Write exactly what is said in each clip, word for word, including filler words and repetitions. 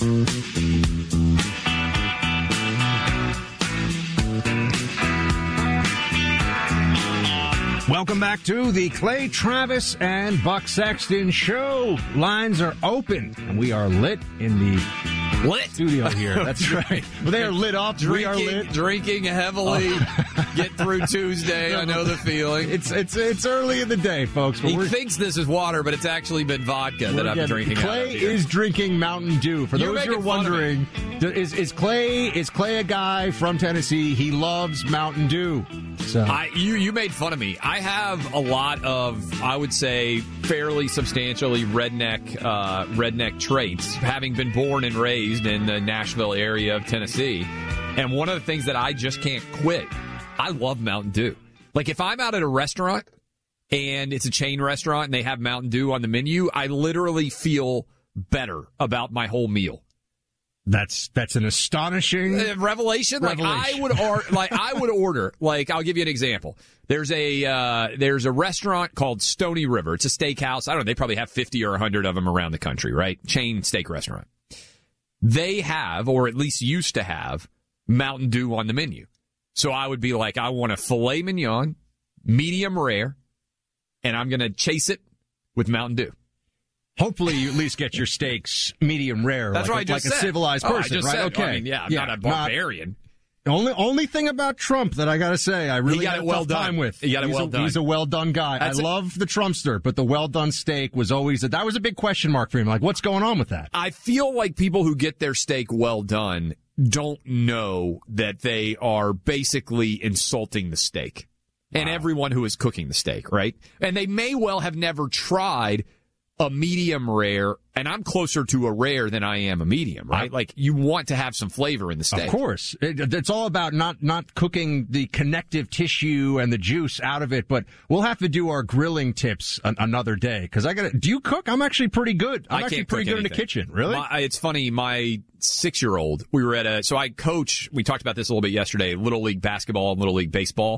Welcome back to the Clay Travis and Buck Sexton Show. Lines are open, and we are lit in the lit studio here. That's right. Well, they are lit up. Drinking, we are lit. Drinking heavily. Oh. Get through Tuesday. I know the feeling. It's it's it's early in the day, folks. He thinks this is water, but it's actually been vodka that I'm drinking. Clay out of here. is drinking Mountain Dew. For You're those who are wondering, is is Clay is Clay a guy from Tennessee? He loves Mountain Dew. So I, you you made fun of me. I have a lot of, I would say, fairly substantially redneck uh, redneck traits, having been born and raised in the Nashville area of Tennessee. And one of the things that I just can't quit, I love Mountain Dew. Like if I'm out at a restaurant and it's a chain restaurant and they have Mountain Dew on the menu, I literally feel better about my whole meal. That's that's an astonishing uh, revelation. Like revelation. I would or like I would order. Like I'll give you an example. There's a uh, there's a restaurant called Stony River. It's a steakhouse. I don't know. They probably have fifty or a hundred of them around the country. Right? Chain steak restaurant. They have, or at least used to have, Mountain Dew on the menu. So I would be like, I want a filet mignon, medium rare, and I'm going to chase it with Mountain Dew. Hopefully, you at least get your steaks medium rare. That's like, what I just like said. a civilized oh, person, I just right? Said, okay. I mean, yeah, I'm yeah, not a barbarian. Not, only only thing about Trump that I got to say, I really he got had it a well tough done. time with. He got it he's well a, done. He's a well done guy. That's I a, love the Trumpster, but the well done steak was always a, that was a big question mark for him. Like, what's going on with that? I feel like people who get their steak well done don't know that they are basically insulting the steak and wow. everyone who is cooking the steak, right? And they may well have never tried a medium rare, and I'm closer to a rare than I am a medium, right? Like, you want to have some flavor in the steak. Of course. It, it's all about not, not cooking the connective tissue and the juice out of it, but we'll have to do our grilling tips an, another day, because I gotta, do you cook? I'm actually pretty good. I'm I actually can't pretty good anything. in the kitchen. Really? My, it's funny, my six-year-old, we were at a, so I coach, we talked about this a little bit yesterday, Little League basketball and Little League baseball,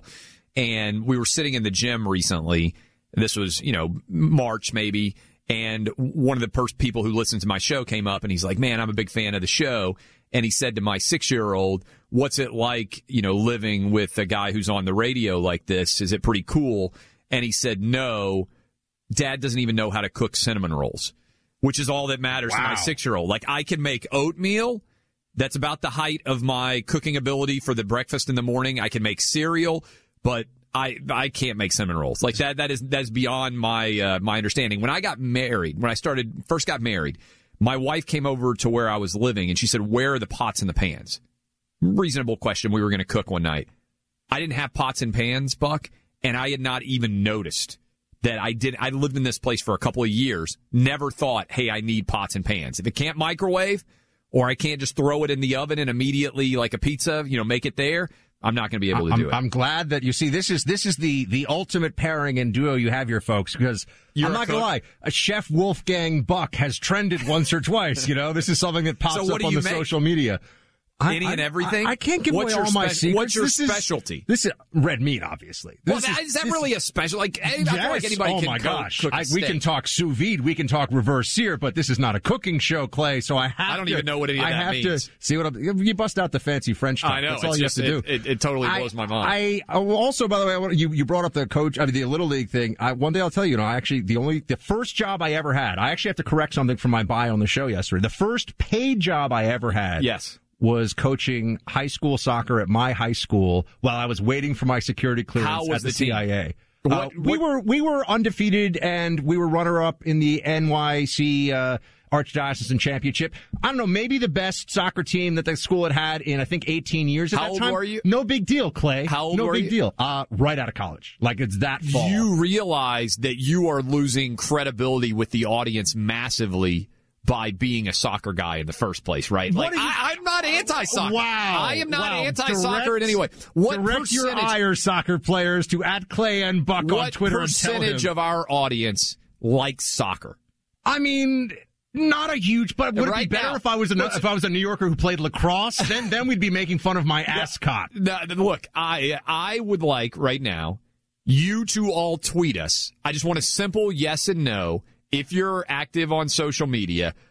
and we were sitting in the gym recently. This was, you know, March maybe, and one of the first people who listened to my show came up and he's like, man, I'm a big fan of the show. And he said to my six-year-old, what's it like, you know, living with a guy who's on the radio like this? Is it pretty cool? And he said, no, Dad doesn't even know how to cook cinnamon rolls, which is all that matters wow. to my six-year-old. Like, I can make oatmeal. That's about the height of my cooking ability for the breakfast in the morning. I can make cereal, but I I can't make cinnamon rolls. Like that that is that is beyond my uh, my understanding. When I got married, when I started first got married, my wife came over to where I was living and she said, "Where are the pots and the pans?" Reasonable question. We were going to cook one night. I didn't have pots and pans, Buck, and I had not even noticed that I did. I lived in this place for a couple of years. Never thought, "Hey, I need pots and pans." If it can't microwave, or I can't just throw it in the oven and immediately, like a pizza, you know, make it there, I'm not going to be able to I'm, do it. I'm glad that you see this is this is the the ultimate pairing and duo you have here, folks. Because You're I'm not going to lie, a Chef Wolfgang Buck has trended once or twice. You know, this is something that pops so up on the make? social media. Any I, and everything? I, I can't give what's away all spe- my secrets. What's your this specialty? Is, this is red meat, obviously. Well, this that, is, is that this, really a special? Like, I yes. feel like anybody oh can my cook, gosh. cook a I, steak. we can talk sous vide. We can talk reverse sear, but this is not a cooking show, Clay. So I have I don't to, even know what any of I that have means. To see what I'm, you bust out the fancy French talk. I know. That's all it's you just, have to it, do. It, it totally blows I, my mind. I, I also, by the way, I want, you you brought up the coach, I mean, the Little League thing. I, one day I'll tell you, you know, I actually the only the first job I ever had. I actually have to correct something from my bio on the show yesterday. The first paid job I ever had. Yes. Was coaching high school soccer at my high school while I was waiting for my security clearance How was at the, the C I A. What, uh, what, we were we were undefeated and we were runner up in the N Y C uh, Archdiocesan Championship. I don't know, maybe the best soccer team that the school had had in I think eighteen years at How that old time. were you? No big deal, Clay. How old no were big you? deal. Uh, right out of college, like it's that fall. You realize that you are losing credibility with the audience massively by being a soccer guy in the first place, right? What like you, I, I'm not anti-soccer. Wow, I am not wow. anti-soccer direct, in any way. What direct your percentage, ire, soccer players, to at Clay and Buck on Twitter and tell him. What percentage of our audience likes soccer? I mean, not a huge, but would right it be better now, if I was a if I was a New Yorker who played lacrosse? then then we'd be making fun of my ascot. No, look, I I would like right now you to all tweet us. I just want a simple yes and no. If you're active on social media,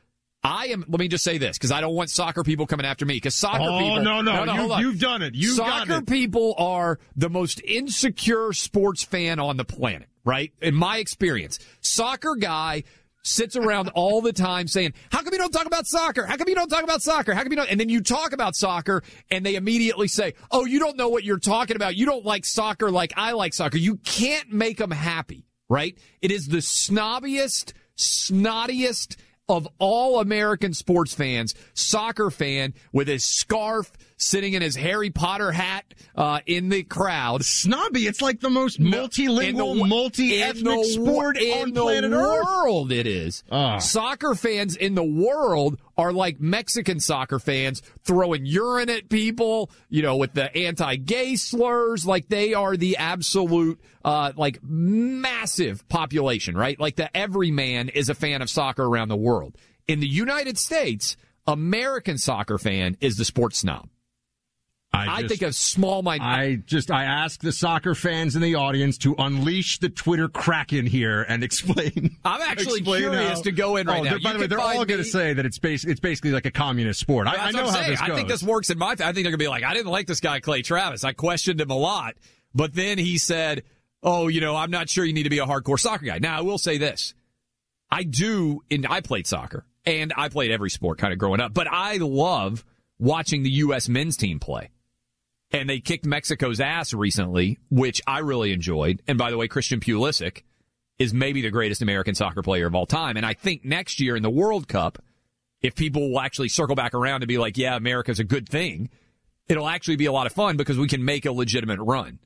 I am, let me just say this, because I don't want soccer people coming after me, because soccer oh, people... Oh, no, no, no you, you've done it. You've soccer got it. people are the most insecure sports fan on the planet, right? In my experience. Soccer guy sits around all the time saying, how come you don't talk about soccer? How come you don't talk about soccer? How come you don't? And then you talk about soccer, and they immediately say, oh, you don't know what you're talking about. You don't like soccer like I like soccer. You can't make them happy, right? It is the snobbiest, snottiest of all American sports fans, soccer fan with his scarf, sitting in his Harry Potter hat uh, in the crowd. Snobby. It's like the most multilingual, the, multi-ethnic the, sport in on the planet Earth. world it is. Uh. Soccer fans in the world are like Mexican soccer fans throwing urine at people, you know, with the anti-gay slurs. Like, they are the absolute, uh, like, massive population, right? Like, the everyman is a fan of soccer around the world. In the United States, American soccer fan is the sports snob. I, just, I think a small mind. I just I ask the soccer fans in the audience to unleash the Twitter Kraken here and explain. I'm actually explain curious how, to go in right oh, now. By the way, they're all going to say that it's bas- it's basically like a communist sport. I, I know how this goes. I think this works in my. I think they're going to be like, I didn't like this guy Clay Travis. I questioned him a lot, but then he said, "Oh, you know, I'm not sure you need to be a hardcore soccer guy." Now, I will say this: I do, and I played soccer, and I played every sport kind of growing up, but I love watching the U S men's team play. And they kicked Mexico's ass recently, which I really enjoyed. And by the way, Christian Pulisic is maybe the greatest American soccer player of all time. And I think next year in the World Cup, if people will actually circle back around and be like, yeah, America's a good thing, it'll actually be a lot of fun because we can make a legitimate run.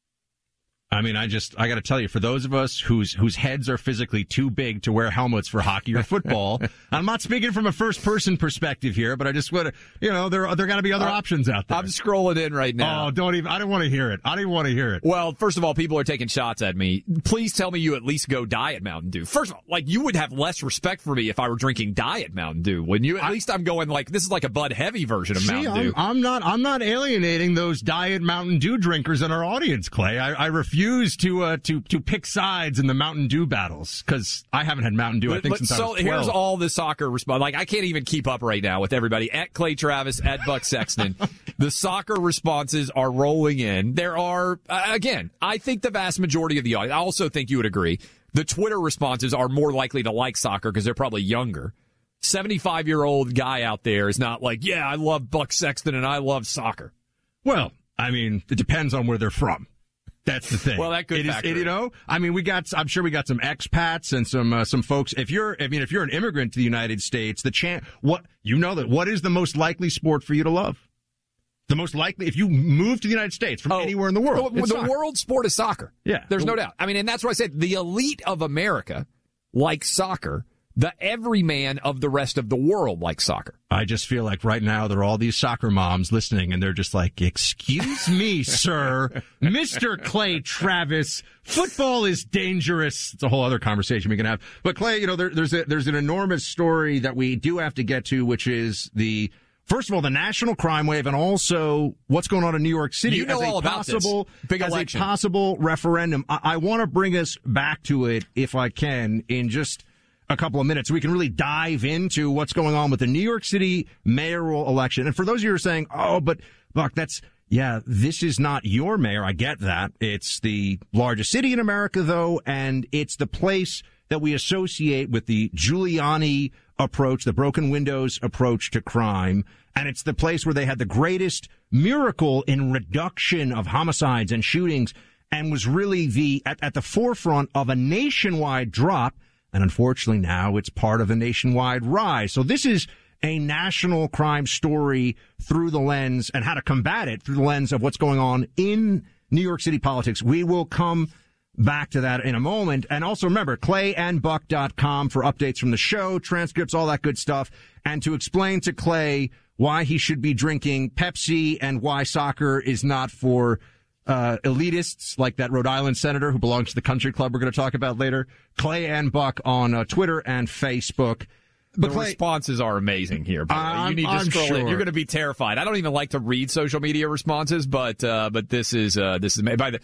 I mean, I just, I got to tell you, for those of us whose whose heads are physically too big to wear helmets for hockey or football, I'm not speaking from a first-person perspective here, but I just want to, you know, there there got to be other uh, options out there. I'm scrolling in right now. Oh, don't even, I don't want to hear it. I don't even want to hear it. Well, first of all, people are taking shots at me. Please tell me you at least go Diet Mountain Dew. First of all, like, you would have less respect for me if I were drinking Diet Mountain Dew, wouldn't you? At I, least I'm going like, this is like a Bud Heavy version of see, Mountain I'm, Dew. I'm not, I'm not alienating those Diet Mountain Dew drinkers in our audience, Clay. I, I refuse to, uh, to to pick sides in the Mountain Dew battles because I haven't had Mountain Dew I think but, since so I was twelve. Here's all the soccer response. Like, I can't even keep up right now with everybody at Clay Travis, at Buck Sexton. The soccer responses are rolling in. There are uh, again, I think the vast majority of the audience. I also think you would agree. The Twitter responses are more likely to like soccer because they're probably younger. seventy-five year old guy out there is not like, yeah, I love Buck Sexton and I love soccer. Well, I mean, it depends on where they're from. That's the thing. Well, that could it factor is, it, you know, I mean, we got, I'm sure we got some expats and some, uh, some folks. If you're, I mean, if you're an immigrant to the United States, the chance, what, you know that, what is the most likely sport for you to love? The most likely, if you move to the United States from oh, anywhere in the world. The, the world sport is soccer. Yeah. There's the, no doubt. I mean, and that's why I said the elite of America like soccer. The everyman of the rest of the world likes soccer. I just feel like right now there are all these soccer moms listening, and they're just like, excuse me, sir, Mister Clay Travis, football is dangerous. It's a whole other conversation we can have. But, Clay, you know, there, there's a, there's an enormous story that we do have to get to, which is the, first of all, the national crime wave, and also what's going on in New York City. You know as all a about possible, this. Big as election. a possible referendum. I, I want to bring us back to it, if I can, in just a couple of minutes so we can really dive into what's going on with the New York City mayoral election. And for those of you who are saying, oh, but Buck, that's, yeah, this is not your mayor. I get that. It's the largest city in America, though, and it's the place that we associate with the Giuliani approach, the broken windows approach to crime. And it's the place where they had the greatest miracle in reduction of homicides and shootings and was really the at, at the forefront of a nationwide drop. And unfortunately now it's part of a nationwide rise. So this is a national crime story through the lens and how to combat it through the lens of what's going on in New York City politics. We will come back to that in a moment. And also remember, clay and buck dot com for updates from the show, transcripts, all that good stuff. And to explain to Clay why he should be drinking Pepsi and why soccer is not for Uh, elitists like that Rhode Island senator who belongs to the country club we're going to talk about later. Clay and Buck on uh, Twitter and Facebook. But the Clay, responses are amazing here. By the way. You need to I'm scroll sure. in. You're going to be terrified. I don't even like to read social media responses, but uh, but this is uh, this is by the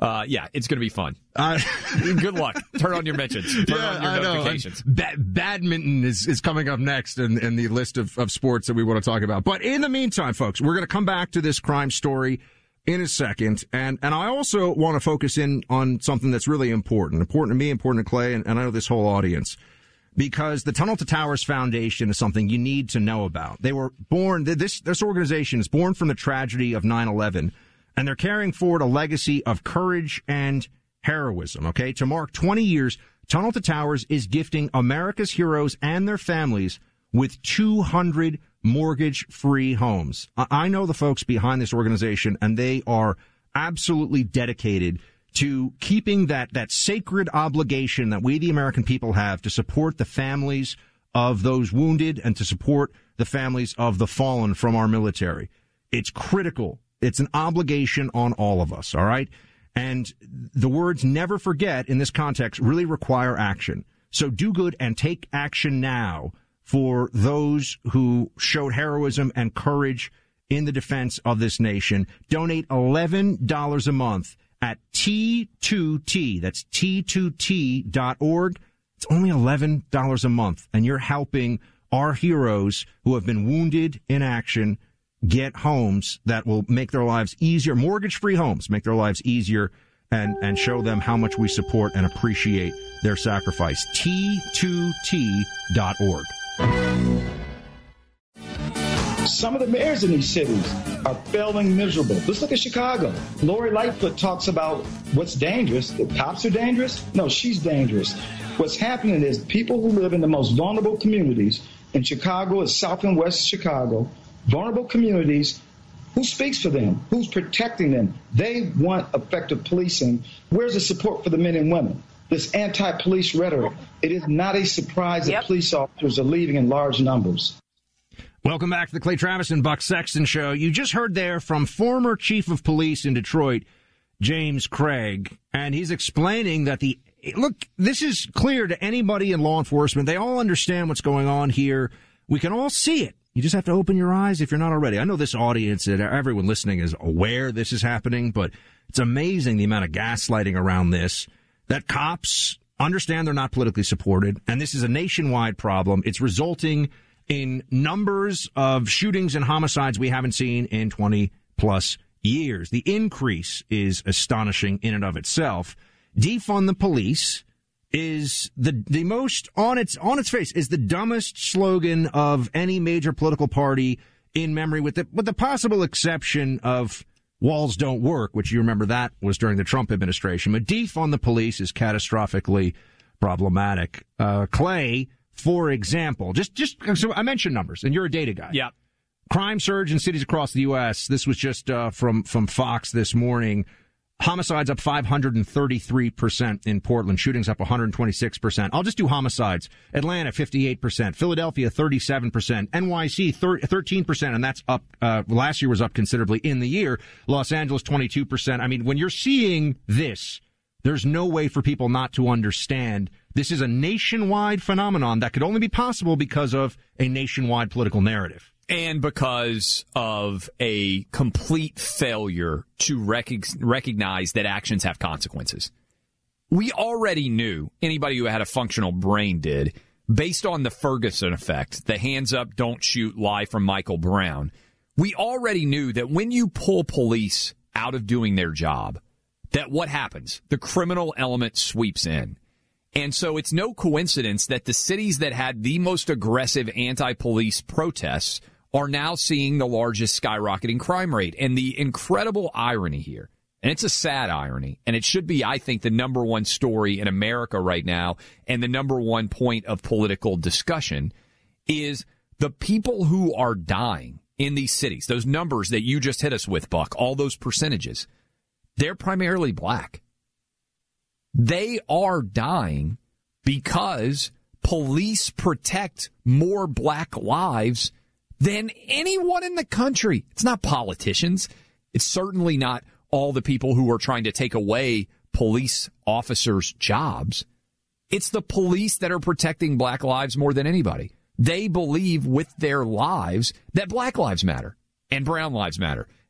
Uh, yeah, it's going to be fun. Uh, Good luck. Turn on your mentions. Turn yeah, on your I notifications. Ba- badminton is, is coming up next in, in the list of, of sports that we want to talk about. But in the meantime, folks, we're going to come back to this crime story in a second. And, and I also want to focus in on something that's really important, important to me, important to Clay, and, and I know this whole audience. Because the Tunnel to Towers Foundation is something you need to know about. They were born, this, this organization is born from the tragedy of nine eleven. And they're carrying forward a legacy of courage and heroism, okay? To mark twenty years, Tunnel to Towers is gifting America's heroes and their families with two hundred mortgage-free homes. I know the folks behind this organization, and they are absolutely dedicated to keeping that, that sacred obligation that we, the American people, have to support the families of those wounded and to support the families of the fallen from our military. It's critical. It's an obligation on all of us, all right? And the words never forget in this context really require action. So do good and take action now for those who showed heroism and courage in the defense of this nation. Donate eleven dollars a month at T two T. That's T two T dot org. It's only eleven dollars a month, and you're helping our heroes who have been wounded in action get homes that will make their lives easier, mortgage-free homes, make their lives easier, and, and show them how much we support and appreciate their sacrifice. T two T dot org. Some of the mayors in these cities are failing miserable. Let's look at Chicago. Lori Lightfoot talks about what's dangerous. The cops are dangerous? No, she's dangerous. What's happening is people who live in the most vulnerable communities in Chicago, is South and West Chicago, vulnerable communities, who speaks for them? Who's protecting them? They want effective policing. Where's the support for the men and women? This anti-police rhetoric. It is not a surprise Yep. that police officers are leaving in large numbers. Welcome back to the Clay Travis and Buck Sexton Show. You just heard there from former chief of police in Detroit, James Craig, and he's explaining that the, look, this is clear to anybody in law enforcement. They all understand what's going on here. We can all see it. You just have to open your eyes if you're not already. I know this audience and everyone listening is aware this is happening, but it's amazing the amount of gaslighting around this, that cops understand they're not politically supported, and this is a nationwide problem. It's resulting in numbers of shootings and homicides we haven't seen in twenty plus years. The increase is astonishing in and of itself. Defund the police is the the most on its on its face is the dumbest slogan of any major political party in memory, with the with the possible exception of walls don't work, which you remember that was during the Trump administration. But defund the police is catastrophically problematic. Uh, Clay, for example, just just so I mentioned numbers, and you're a data guy. Yeah. Crime surge in cities across the U S. This was just uh, from from Fox this morning. Homicides up five hundred thirty-three percent in Portland. Shootings up one hundred twenty-six percent. I'll just do homicides. Atlanta, fifty-eight percent. Philadelphia, thirty-seven percent. N Y C, thirteen percent, and that's up. Uh, last year was up considerably in the year. Los Angeles, twenty-two percent. I mean, when you're seeing this, there's no way for people not to understand this is a nationwide phenomenon that could only be possible because of a nationwide political narrative. And because of a complete failure to rec- recognize that actions have consequences. We already knew, anybody who had a functional brain did, based on the Ferguson effect, the hands up, don't shoot lie from Michael Brown. We already knew that when you pull police out of doing their job, that what happens? The criminal element sweeps in. And so it's no coincidence that the cities that had the most aggressive anti-police protests are now seeing the largest skyrocketing crime rate. And the incredible irony here, and it's a sad irony, and it should be, I think, the number one story in America right now and the number one point of political discussion, is the people who are dying in these cities, those numbers that you just hit us with, Buck, all those percentages, they're primarily black. They are dying because police protect more black lives than anyone in the country. It's not politicians. It's certainly not all the people who are trying to take away police officers' jobs. It's the police that are protecting black lives more than anybody. They believe with their lives that black lives matter and brown lives matter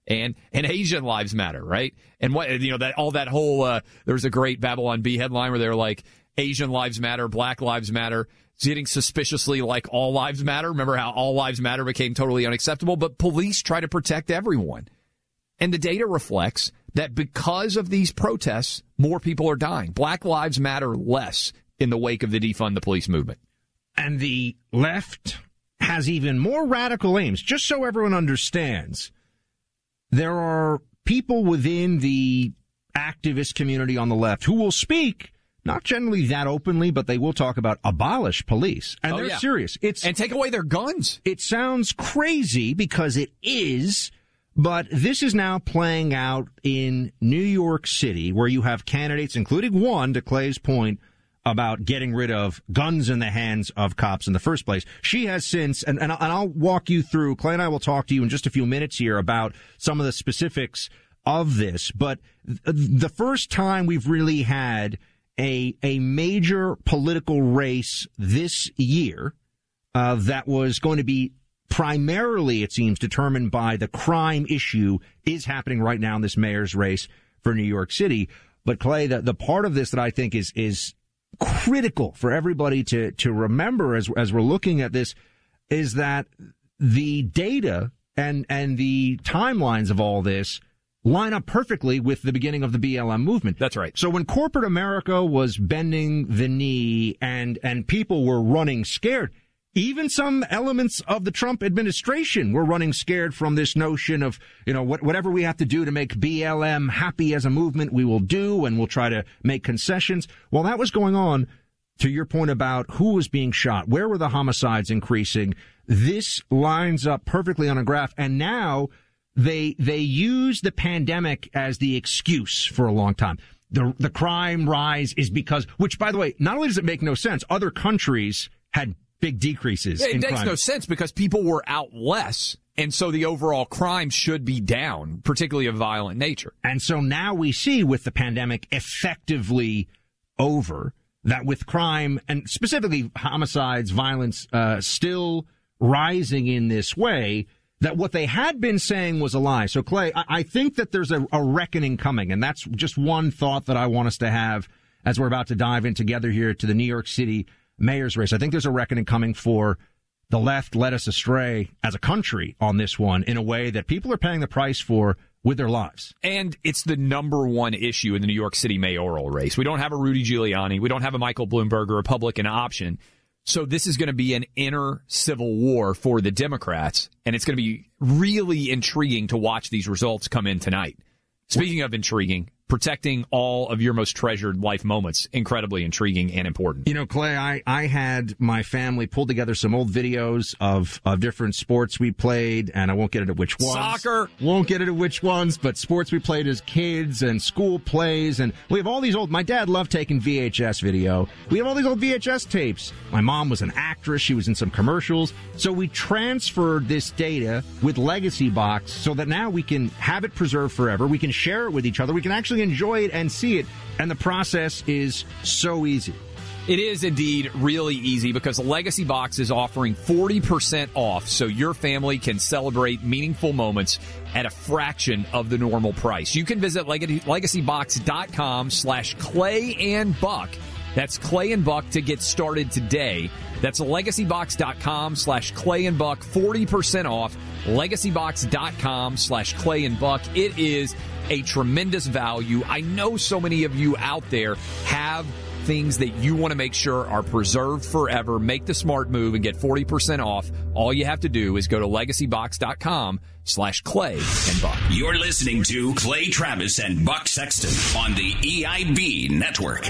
And and Asian lives matter, right? And what you know that all that whole uh, there was a great Babylon Bee headline where they were like, Asian lives matter, Black lives matter. It's getting suspiciously like all lives matter. Remember how all lives matter became totally unacceptable? But police try to protect everyone, and the data reflects that because of these protests, more people are dying. Black lives matter less in the wake of the defund the police movement. And the left has even more radical aims. Just so everyone understands. There are people within the activist community on the left who will speak, not generally that openly, but they will talk about abolish police. And oh, they're yeah. serious. It's And take away their guns. It sounds crazy because it is, but this is now playing out in New York City, where you have candidates, including one, to Clay's point, about getting rid of guns in the hands of cops in the first place. She has since, and, and I'll walk you through, Clay and I will talk to you in just a few minutes here about some of the specifics of this, but the first time we've really had a a major political race this year uh, that was going to be primarily, it seems, determined by the crime issue is happening right now in this mayor's race for New York City. But Clay, the, the part of this that I think is is critical for everybody to, to remember as as we're looking at this is that the data and and the timelines of all this line up perfectly with the beginning of the B L M movement. That's right. So when corporate America was bending the knee and and people were running scared, even some elements of the Trump administration were running scared from this notion of, you know, what, whatever we have to do to make B L M happy as a movement, we will do, and we'll try to make concessions. While that was going on, to your point about who was being shot, where were the homicides increasing, this lines up perfectly on a graph. And now they they use the pandemic as the excuse for a long time. The, the crime rise is because, which, by the way, not only does it make no sense, other countries had big decreases it in makes crime. no sense because people were out less, and so the overall crime should be down, particularly of violent nature. And so now we see, with the pandemic effectively over, that with crime, and specifically homicides, violence, uh, still rising in this way, that what they had been saying was a lie. So, Clay, I, I think that there's a, a reckoning coming, and that's just one thought that I want us to have as we're about to dive in together here to the New York City mayor's race. I think there's a reckoning coming for the left led us astray as a country on this one in a way that people are paying the price for with their lives. And it's the number one issue in the New York City mayoral race. We don't have a Rudy Giuliani. We don't have a Michael Bloomberg, a Republican option. So this is going to be an inner civil war for the Democrats, and it's going to be really intriguing to watch these results come in tonight. Speaking of intriguing, protecting all of your most treasured life moments, incredibly intriguing and important. You know, Clay, I, I had my family pull together some old videos of, of different sports we played, and I won't get into which ones. Soccer! Won't get into which ones, but sports we played as kids and school plays, and we have all these old, my dad loved taking V H S video. We have all these old V H S tapes. My mom was an actress. She was in some commercials. So we transferred this data with Legacy Box so that now we can have it preserved forever. We can share it with each other. We can actually enjoy it and see it, and the process is so easy. It is indeed really easy because Legacy Box is offering forty percent off so your family can celebrate meaningful moments at a fraction of the normal price. You can visit legacybox.com slash Clay and Buck. That's Clay and Buck to get started today. That's legacybox.com slash Clay and Buck, forty percent off. Legacybox.com slash Clay and Buck. It is a tremendous value. I know so many of you out there have things that you want to make sure are preserved forever. Make the smart move and get forty percent off. All you have to do is go to legacybox.com slash Clay and Buck. You're listening to Clay Travis and Buck Sexton on the E I B Network.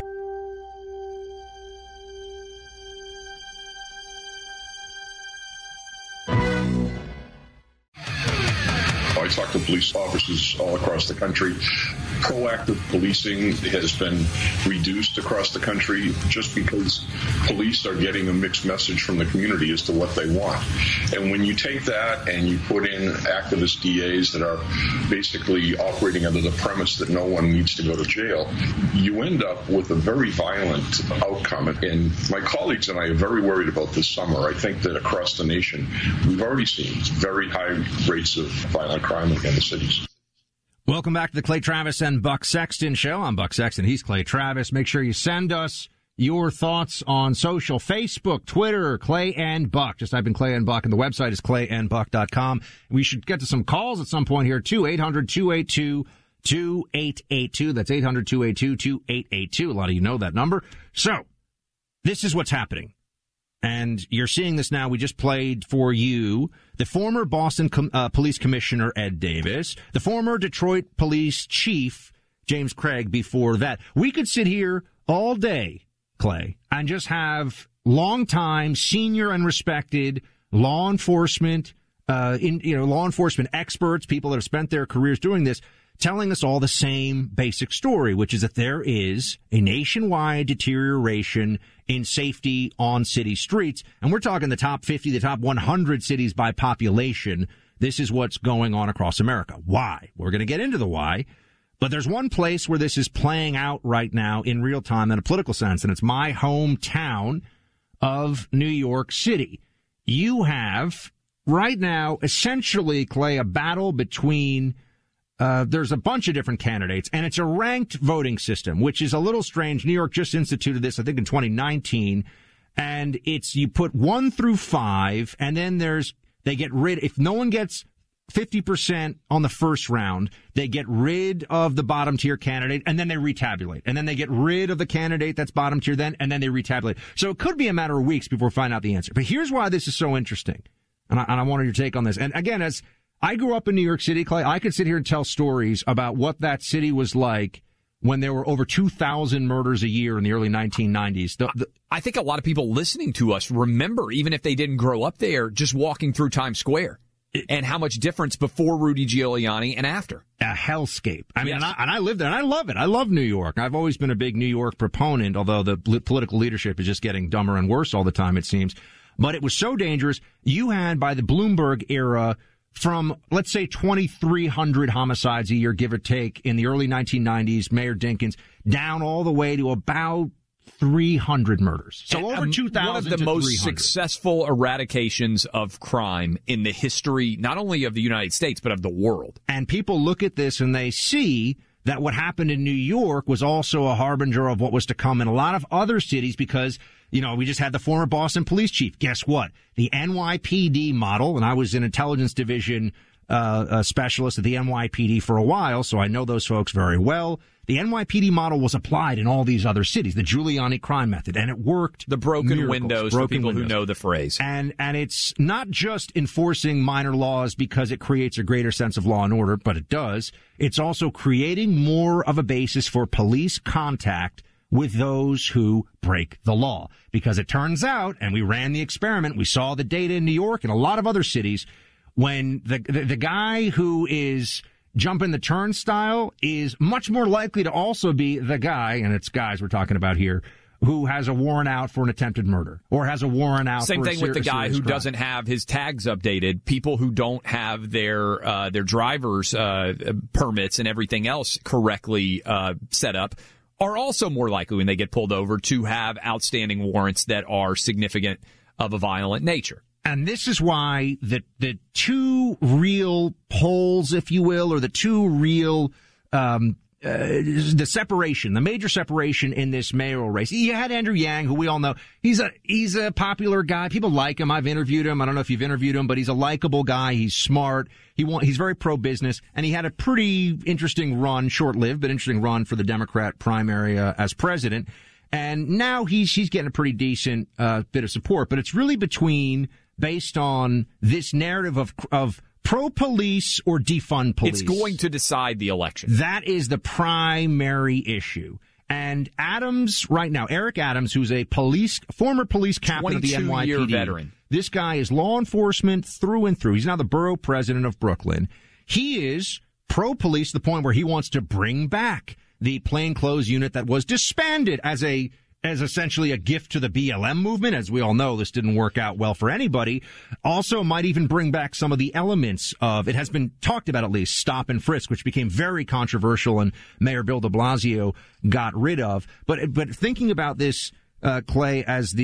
I talk to police officers all across the country. Proactive policing has been reduced across the country just because police are getting a mixed message from the community as to what they want. And when you take that and you put in activist D As that are basically operating under the premise that no one needs to go to jail, you end up with a very violent outcome. And my colleagues and I are very worried about this summer. I think that across the nation, we've already seen very high rates of violent crime. crime in the cities. Welcome back to the Clay Travis and Buck Sexton Show. I'm Buck Sexton. He's Clay Travis. Make sure you send us your thoughts on social, Facebook, Twitter, Clay and Buck. Just type in Clay and Buck, and the website is clay and buck dot com. We should get to some calls at some point here, too. eight hundred two eight two two eight eight two. That's eight hundred two eight two two eight eight two. A lot of you know that number. So, this is what's happening. And you're seeing this now. We just played for you the former Boston com- uh, Police Commissioner, Ed Davis, the former Detroit Police Chief, James Craig, before that. We could sit here all day, Clay, and just have longtime senior and respected law enforcement, uh, in, you know, law enforcement experts, people that have spent their careers doing this, telling us all the same basic story, which is that there is a nationwide deterioration in safety on city streets. And we're talking the top fifty, the top one hundred cities by population. This is what's going on across America. Why? We're going to get into the why. But there's one place where this is playing out right now in real time in a political sense, and it's my hometown of New York City. You have right now essentially, Clay, a battle between Uh, there's a bunch of different candidates, and it's a ranked voting system, which is a little strange. New York just instituted this, I think, in twenty nineteen, and it's you put one through five, and then there's they get rid. If no one gets fifty percent on the first round, they get rid of the bottom tier candidate, and then they retabulate, and then they get rid of the candidate that's bottom tier, then and then they retabulate. So it could be a matter of weeks before we find out the answer. But here's why this is so interesting, and I, and I wanted your take on this. And again, as I grew up in New York City, Clay, I could sit here and tell stories about what that city was like when there were over two thousand murders a year in the early nineteen nineties. The, the, I think a lot of people listening to us remember, even if they didn't grow up there, just walking through Times Square it, and how much difference before Rudy Giuliani and after. A hellscape. I mean, yes. and, I, and I lived there, and I love it. I love New York. I've always been a big New York proponent, although the political leadership is just getting dumber and worse all the time, it seems. But it was so dangerous. You had, by the Bloomberg era, from, let's say, twenty-three hundred homicides a year, give or take, in the early nineteen nineties, Mayor Dinkins, down all the way to about three hundred murders. So and, over two thousand One of the most successful eradications of crime in the history, not only of the United States, but of the world. And people look at this and they see that what happened in New York was also a harbinger of what was to come in a lot of other cities because, you know, we just had the former Boston police chief. Guess what? The N Y P D model, and I was an intelligence division uh, a specialist at the N Y P D for a while, so I know those folks very well. The N Y P D model was applied in all these other cities, the Giuliani crime method, and it worked. The broken miracles, windows broken for people windows. who know the phrase. And and it's not just enforcing minor laws because it creates a greater sense of law and order, but it does. It's also creating more of a basis for police contact with those who break the law. Because it turns out, and we ran the experiment, we saw the data in New York and a lot of other cities, when the the, the guy who is jumping the turnstile is much more likely to also be the guy, and it's guys we're talking about here, who has a warrant out for an attempted murder or has a warrant out Same for thing a ser- with the guy who crime. doesn't have his tags updated. People who don't have their uh, their driver's uh, permits and everything else correctly uh, set up are also more likely when they get pulled over to have outstanding warrants that are significant of a violent nature. And this is why the the two real polls, if you will, or the two real um, uh, the separation, the major separation in this mayoral race. You had Andrew Yang, who we all know. He's a he's a popular guy. People like him. I've interviewed him. I don't know if you've interviewed him, but he's a likable guy. He's smart. He want, he's very pro-business, and he had a pretty interesting run, short-lived, but interesting run for the Democrat primary uh, as president. And now he's he's getting a pretty decent uh, bit of support. But it's really between, based on this narrative of of pro-police or defund police. It's going to decide the election. That is the primary issue. And Adams, right now, Eric Adams, who's a police former police captain of the N Y P D. twenty-two year veteran. This guy is law enforcement through and through. He's now the borough president of Brooklyn. He is pro-police to the point where he wants to bring back the plainclothes unit that was disbanded as a as essentially a gift to the B L M movement. As we all know, this didn't work out well for anybody. Also might even bring back some of the elements of, it has been talked about at least, stop and frisk, which became very controversial and Mayor Bill de Blasio got rid of. But but thinking about this, uh, Clay, as the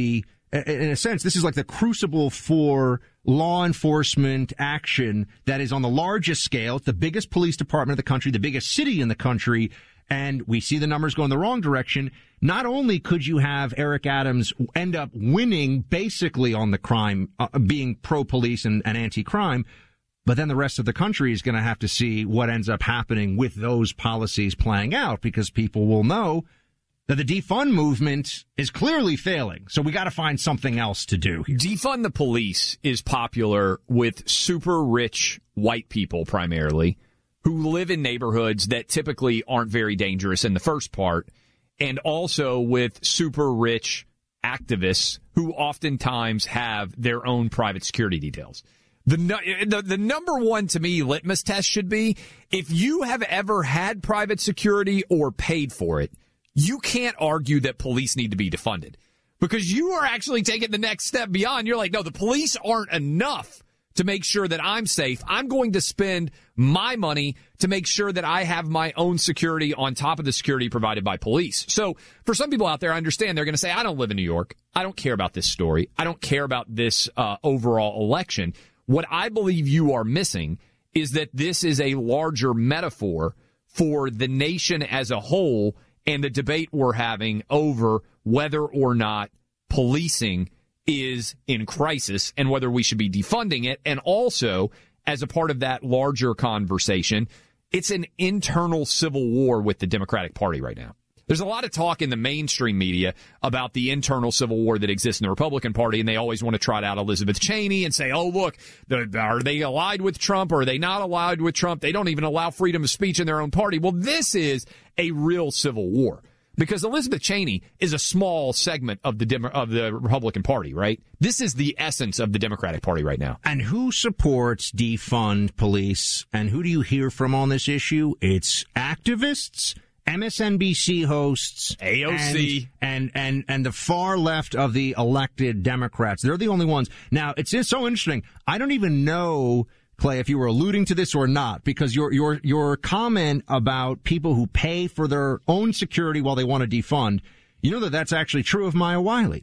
in a sense, this is like the crucible for law enforcement action that is on the largest scale. It's the biggest police department of the country, the biggest city in the country, and we see the numbers go in the wrong direction. Not only could you have Eric Adams end up winning basically on the crime, uh, being pro-police and, and anti-crime, but then the rest of the country is going to have to see what ends up happening with those policies playing out, because people will know that the defund movement is clearly failing. So we got to find something else to do here. Defund the police is popular with super rich white people primarily who live in neighborhoods that typically aren't very dangerous in the first part, and also with super rich activists who oftentimes have their own private security details. The, the the number one, to me, litmus test should be, if you have ever had private security or paid for it, you can't argue that police need to be defunded, because you are actually taking the next step beyond. You're like, no, the police aren't enough to make sure that I'm safe. I'm going to spend my money to make sure that I have my own security on top of the security provided by police. So for some people out there, I understand they're going to say, I don't live in New York. I don't care about this story. I don't care about this uh, overall election. What I believe you are missing is that this is a larger metaphor for the nation as a whole, and the debate we're having over whether or not policing is in crisis and whether we should be defunding it. And also, as a part of that larger conversation, it's an internal civil war with the Democratic Party right now. There's a lot of talk in the mainstream media about the internal civil war that exists in the Republican Party, and they always want to trot out Elizabeth Cheney and say, oh, look, are they allied with Trump or are they not allied with Trump? They don't even allow freedom of speech in their own party. Well, this is a real civil war, because Elizabeth Cheney is a small segment of the Demo- of the Republican Party, right? This is the essence of the Democratic Party right now. And who supports defund police, and who do you hear from on this issue? It's activists, M S N B C hosts, A O C, and, and and and the far left of the elected Democrats. They're the only ones. Now, it's just so interesting. I don't even know, Clay, if you were alluding to this or not, because your your your comment about people who pay for their own security while they want to defund, you know that that's actually true of Maya Wiley.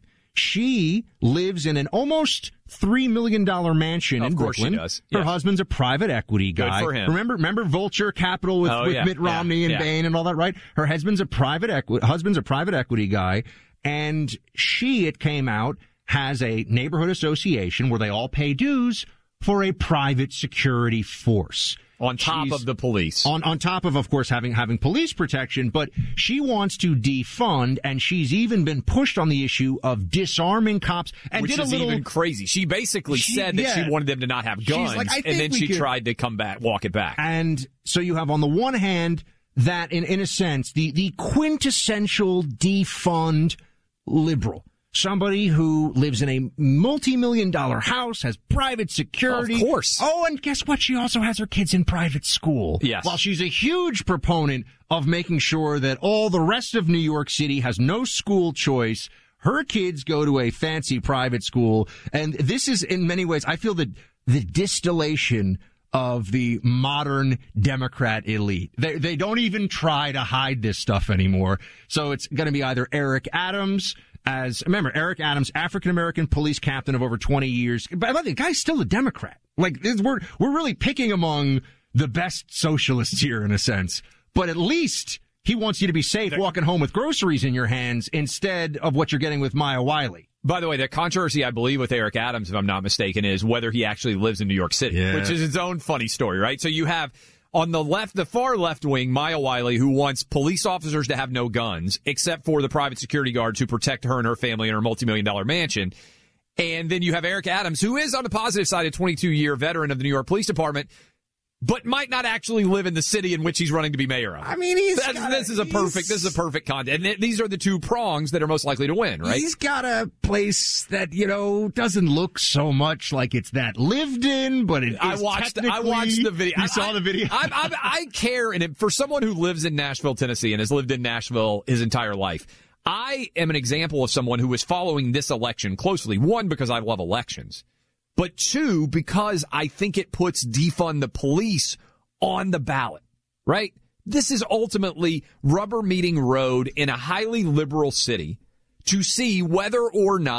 She lives in an almost three million dollars mansion of in course Brooklyn. She does. Her Yeah. husband's a private equity guy. Good for him. Remember, remember Vulture Capital with, Oh, with yeah, Mitt Romney yeah, and yeah. Bain and all that, right? Her husband's a private equity, husband's a private equity guy. And she, it came out, has a neighborhood association where they all pay dues for a private security force. On top She's, of the police. On on top of, of course, having having police protection, but she wants to defund, and she's even been pushed on the issue of disarming cops. And Which did a is little, even crazy. She basically she, said that yeah. she wanted them to not have guns, like, I and think then we she could, tried to come back, walk it back. And so you have, on the one hand, that in, in a sense, the, the quintessential defund liberal. Somebody who lives in a multi-million dollar house, has private security. Of course. Oh, and guess what? She also has her kids in private school. Yes. While she's a huge proponent of making sure that all the rest of New York City has no school choice, her kids go to a fancy private school. And this is, in many ways, I feel that the distillation of the modern Democrat elite. They they don't even try to hide this stuff anymore. So it's going to be either Eric Adams, as, remember, Eric Adams, African-American police captain of over twenty years. By the way, the guy's still a Democrat. Like, this, we're, we're really picking among the best socialists here, in a sense. But at least he wants you to be safe walking home with groceries in your hands instead of what you're getting with Maya Wiley. By the way, the controversy, I believe, with Eric Adams, if I'm not mistaken, is whether he actually lives in New York City, Yeah. which is its own funny story, right? So you have, on the left, the far left wing, Maya Wiley, who wants police officers to have no guns, except for the private security guards who protect her and her family in her multi-million dollar mansion. And then you have Eric Adams, who is, on the positive side, a twenty-two year veteran of the New York Police Department, but might not actually live in the city in which he's running to be mayor of. I mean, he's That's, got this a, is a perfect, this is a perfect content. And th- these are the two prongs that are most likely to win, right? He's got a place that, you know, doesn't look so much like it's that lived in, but it is I watched. I technically- watched the video. You I, saw I, the video? I, I, I care, and it, for someone who lives in Nashville, Tennessee, and has lived in Nashville his entire life, I am an example of someone who is following this election closely. One, because I love elections, but two, because I think it puts defund the police on the ballot. Right? This is ultimately rubber meeting road in a highly liberal city to see whether or not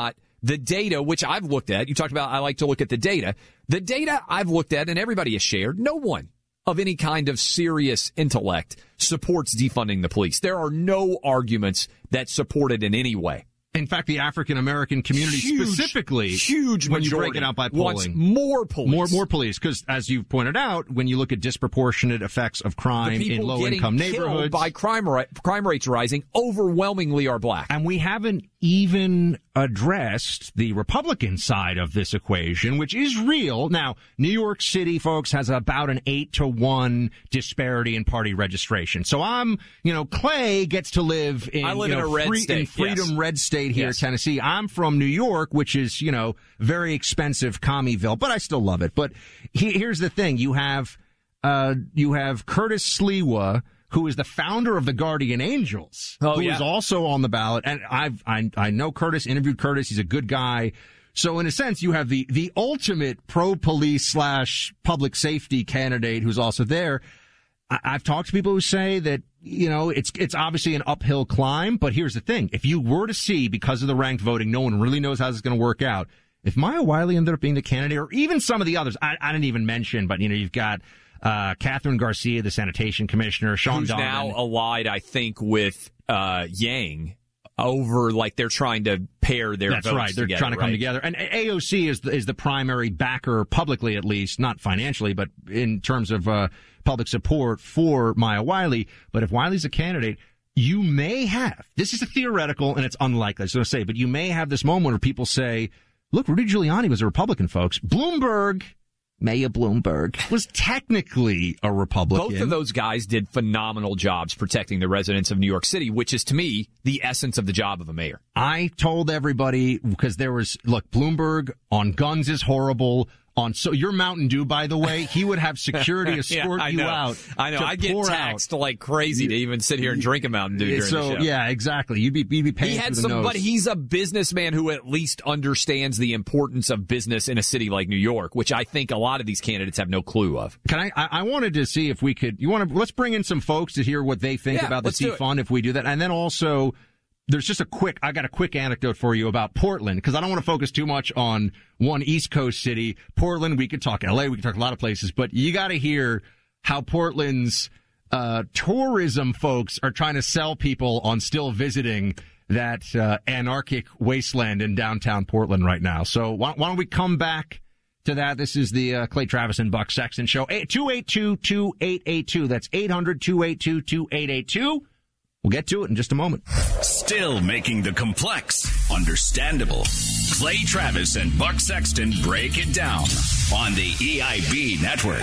the data, which I've looked at, you talked about I like to look at the data. The data I've looked at and everybody has shared, no one of any kind of serious intellect supports defunding the police. There are no arguments that support it in any way. In fact, the African American community huge, specifically, huge when you break it out by polling, wants more police. More, more police, because as you've pointed out, when you look at disproportionate effects of crime in low-income neighborhoods, by crime ra- crime rates rising, overwhelmingly are black. And we haven't even addressed the Republican side of this equation, which is real. Now, New York City, folks, has about an eight to one disparity in party registration. So I'm, you know, Clay gets to live in, I live you know, in a red free, state. in Freedom yes. Red State here yes. in Tennessee. I'm from New York, which is, you know, very expensive Commeyville, but I still love it. But he, here's the thing. You have, uh, you have Curtis Sliwa, who is the founder of the Guardian Angels, oh, who yeah. is also on the ballot. And I've, I, I know Curtis, interviewed Curtis. He's a good guy. So in a sense, you have the, the ultimate pro-police slash public safety candidate who's also there. I, I've talked to people who say that, you know, it's, it's obviously an uphill climb, but here's the thing. If you were to see, because of the ranked voting, no one really knows how this is going to work out. If Maya Wiley ended up being the candidate, or even some of the others, I, I didn't even mention, but, you know, you've got, Uh, Catherine Garcia, the sanitation commissioner, Sean Who's Donovan. now allied, I think, with uh, Yang over, like, they're trying to pair their That's votes right. They're together, trying to come right? together. And A O C is the, is the primary backer, publicly at least, not financially, but in terms of uh, public support for Maya Wiley. But if Wiley's a candidate, you may have, this is a theoretical and it's unlikely, I was going to say, but you may have this moment where people say, look, Rudy Giuliani was a Republican, folks. Bloomberg... Maya Bloomberg was technically a Republican. Both of those guys did phenomenal jobs protecting the residents of New York City, which is, to me, the essence of the job of a mayor. I told everybody, because there was, look, Bloomberg on guns is horrible. On so your Mountain Dew, by the way, he would have security escort yeah, you know. out. I know. I get taxed out. like crazy to even sit here and drink a Mountain Dew during so, the show. Yeah, exactly. You'd be, you'd be paying he had through some, the nose. But he's a businessman who at least understands the importance of business in a city like New York, which I think a lot of these candidates have no clue of. Can I? I, I wanted to see if we could. You want to? Let's bring in some folks to hear what they think yeah, about the defund if we do that, and then also. There's just a quick, I got a quick anecdote for you about Portland, because I don't want to focus too much on one East Coast city. Portland, we could talk L A, we could talk a lot of places, but you got to hear how Portland's uh tourism folks are trying to sell people on still visiting that uh, anarchic wasteland in downtown Portland right now. So why, why don't we come back to that? This is the uh, Clay Travis and Buck Sexton Show. two eight two, two eight eight two. That's eight hundred, two eight two, two eight eight two. We'll get to it in just a moment. Still making the complex understandable. Clay Travis and Buck Sexton break it down on the E I B network.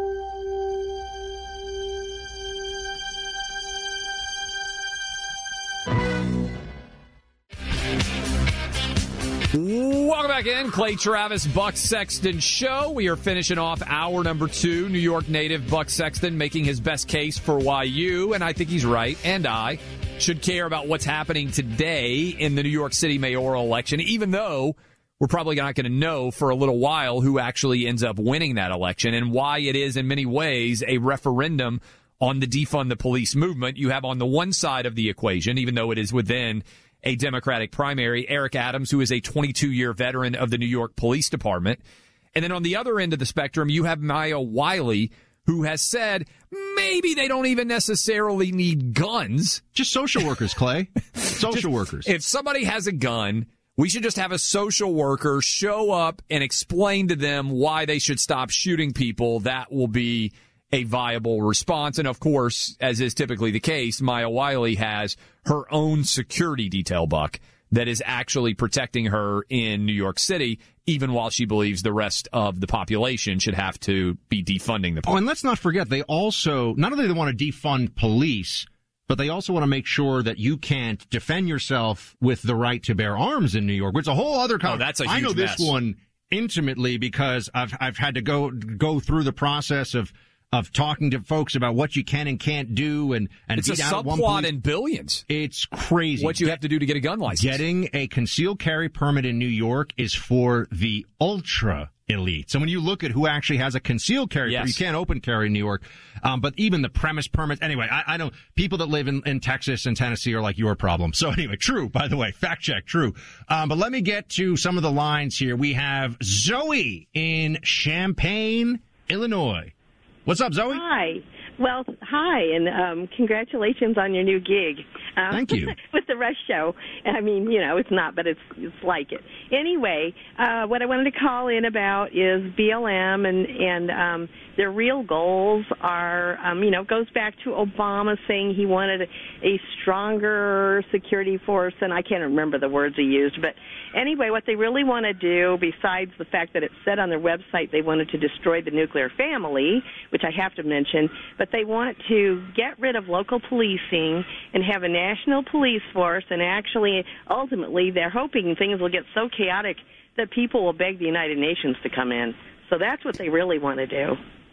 Welcome back in. Clay Travis, Buck Sexton Show. We are finishing off hour number two. New York native Buck Sexton making his best case for why you, and I think he's right, and I, should care about what's happening today in the New York City mayoral election, even though we're probably not going to know for a little while who actually ends up winning that election and why it is in many ways a referendum on the defund the police movement. You have on the one side of the equation, even though it is within a Democratic primary, Eric Adams, who is a twenty-two-year veteran of the New York Police Department. And then on the other end of the spectrum, you have Maya Wiley, who has said maybe they don't even necessarily need guns. Just social workers, Clay. Social just, workers. If somebody has a gun, we should just have a social worker show up and explain to them why they should stop shooting people. That will be a viable response. And of course, as is typically the case, Maya Wiley has her own security detail, Buck, that is actually protecting her in New York City, even while she believes the rest of the population should have to be defunding the police. Oh, and let's not forget, they also, not only do they want to defund police, but they also want to make sure that you can't defend yourself with the right to bear arms in New York, which is a whole other conversation. Oh, that's a huge I know mess. This one intimately because I've I've had to go go through the process of of talking to folks about what you can and can't do, and and it's a subplot in billions. It's crazy. What you have to do to get a gun license. Getting a concealed carry permit in New York is for the ultra elite. So when you look at who actually has a concealed carry, yes. you can't open carry in New York, um, but even the premise permits. Anyway, I, I don't. People that live in, in Texas and Tennessee are like your problem. So anyway, true. By the way, fact check, true. Um, but let me get to some of the lines here. We have Zoe in Champaign, Illinois. What's up, Zoe? Hi. Well, hi, and um, congratulations on your new gig. Um, Thank you. With the Rush Show. I mean, you know, it's not, but it's it's like it. Anyway, uh, what I wanted to call in about is B L M, and, and um, their real goals are, um, you know, goes back to Obama saying he wanted a, a stronger security force, and I can't remember the words he used. But anyway, what they really want to do, besides the fact that it said on their website they wanted to destroy the nuclear family, which I have to mention, but they want to get rid of local policing and have a national police force, and actually, ultimately, they're hoping things will get so chaotic that people will beg the United Nations to come in. So that's what they really want to do.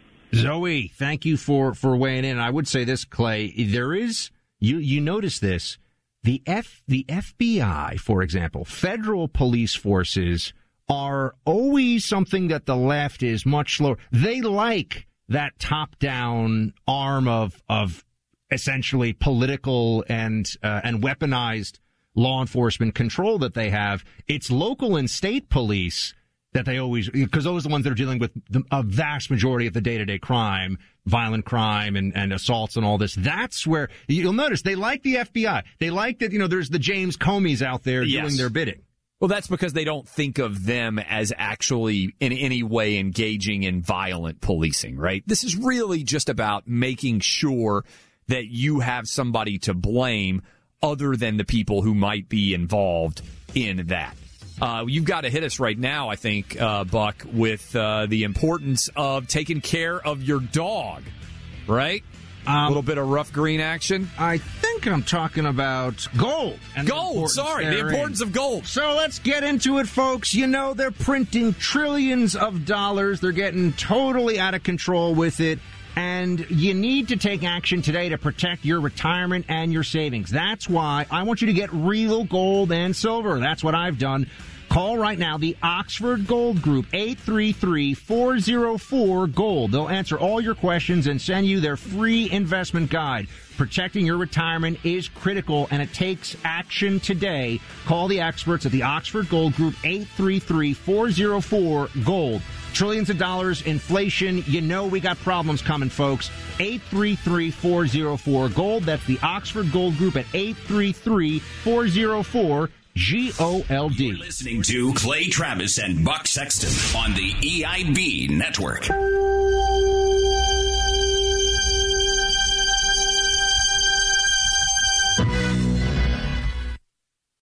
Zoe, thank you for, for weighing in. I would say this, Clay, there is, you, you notice this, the F, the F B I, for example, federal police forces are always something that the left is much slower. They like that top-down arm of of essentially political and uh, and weaponized law enforcement control that they have. It's local and state police that they always, because those are the ones that are dealing with the, a vast majority of the day-to-day crime, violent crime and, and assaults and all this. That's where you'll notice they like the F B I. They like that, you know, there's the James Comeys out there yes. doing their bidding. Well, that's because they don't think of them as actually in any way engaging in violent policing, right? This is really just about making sure that you have somebody to blame other than the people who might be involved in that. Uh, you've got to hit us right now, I think, uh, Buck, with uh, the importance of taking care of your dog, right? A um, little bit of rough green action. I think I'm talking about gold. And gold, sorry, the importance of gold. So let's get into it, folks. You know, they're printing trillions of dollars. They're getting totally out of control with it. And you need to take action today to protect your retirement and your savings. That's why I want you to get real gold and silver. That's what I've done. Call right now, the Oxford Gold Group, eight three three, four oh four, GOLD. They'll answer all your questions and send you their free investment guide. Protecting your retirement is critical, and it takes action today. Call the experts at the Oxford Gold Group, eight three three, four oh four, GOLD. Trillions of dollars, inflation, you know we got problems coming, folks. eight three three, four oh four, GOLD. That's the Oxford Gold Group at eight three three, four oh four, G O L D. You're listening to Clay Travis and Buck Sexton on the E I B Network.